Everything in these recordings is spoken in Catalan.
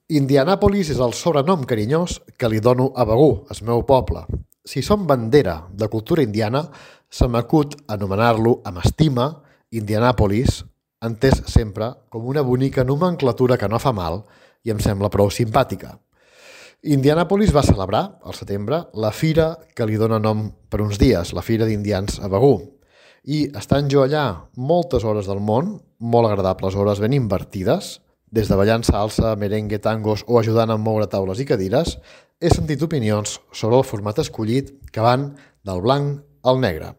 Indianàpolis és el sobrenom carinyós que li dono a Begur, el meu poble. Si som bandera de cultura indiana, se m'acut anomenar-lo amb estima Indianàpolis, entès sempre com una bonica nomenclatura que no fa mal i em sembla prou simpàtica. Indianàpolis va celebrar, al setembre, la fira que li dóna nom per uns dies, la Fira d'Indians a Begur. I estant jo allà moltes hores del món, molt agradables hores ben invertides, des de ballant salsa, merengue, tangos o ajudant a moure taules i cadires, he sentit opinions sobre el format escollit que van del blanc al negre.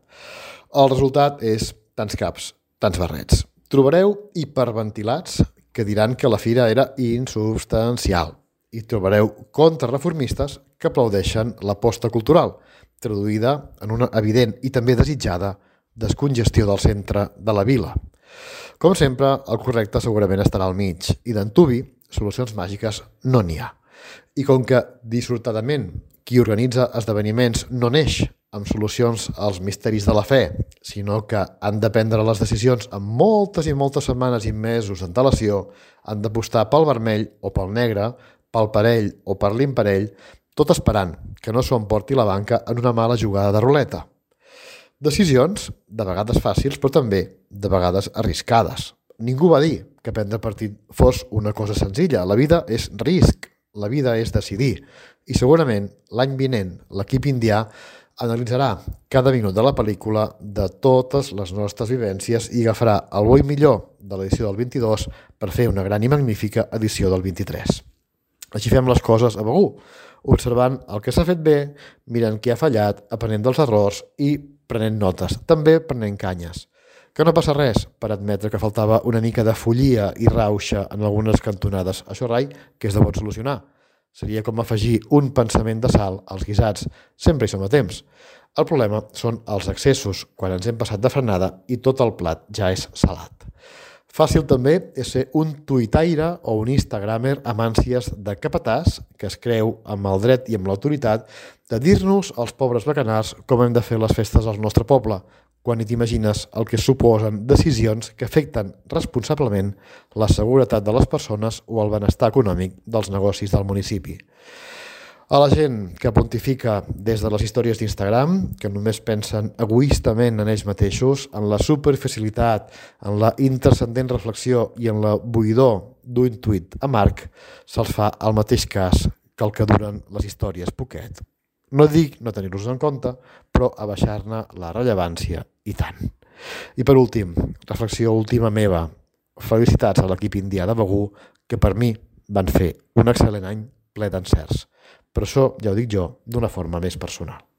El resultat és tants caps, tants barrets. Trobareu hiperventilats que diran que la fira era insubstancial i trobareu contrarreformistes que aplaudeixen l'aposta cultural, traduïda en una evident i també desitjada descongestió del centre de la vila. Com sempre, el correcte segurament estarà al mig i d'antuvi, solucions màgiques no n'hi ha. I com que, dissortadament, qui organitza esdeveniments no neix amb solucions als misteris de la fe, sinó que han de prendre les decisions amb moltes i moltes setmanes i mesos d'antelació, han d'apostar pel vermell o pel negre, pel parell o per l'imparell, tot esperant que no s'ho emporti la banca en una mala jugada de ruleta. Decisions, de vegades fàcils, però també de vegades arriscades. Ningú va dir que prendre partit fos una cosa senzilla. La vida és risc, la vida és decidir. I segurament l'any vinent l'equip indià analitzarà cada minut de la pel·lícula de totes les nostres vivències i agafarà el bo i millor de l'edició del 22 per fer una gran i magnífica edició del 23. Així fem les coses a Begur, observant el que s'ha fet bé, mirant qui ha fallat, aprenent dels errors i prenent notes, també prenent canyes. Que no passa res per admetre que faltava una mica de follia i rauxa en algunes cantonades. Això, rai, que és de bon solucionar. Seria com afegir un pensament de sal als guisats. Sempre hi som a temps. El problema són els excessos, quan ens hem passat de frenada i tot el plat ja és salat. Fàcil també és ser un tuitaire o un instagramer amb ànsies de capatàs que es creu amb el dret i amb l'autoritat de dir-nos als pobres bacanars com hem de fer les festes al nostre poble, quan hi t'imagines el que suposen decisions que afecten responsablement la seguretat de les persones o el benestar econòmic dels negocis del municipi. A la gent que pontifica des de les històries d'Instagram, que només pensen egoistament en ells mateixos, en la superficialitat, en la intrascendent reflexió i en la buidor d'un tuit amarg, se'ls fa el mateix cas que el que duren les històries poquet. No dic no tenir-los en compte, però abaixar-ne la rellevància i tant. I per últim, reflexió última meva, felicitats a l'equip indià de Begur, que per mi van fer un excel·lent any ple d'encerts. Però això ja ho dic jo d'una forma més personal.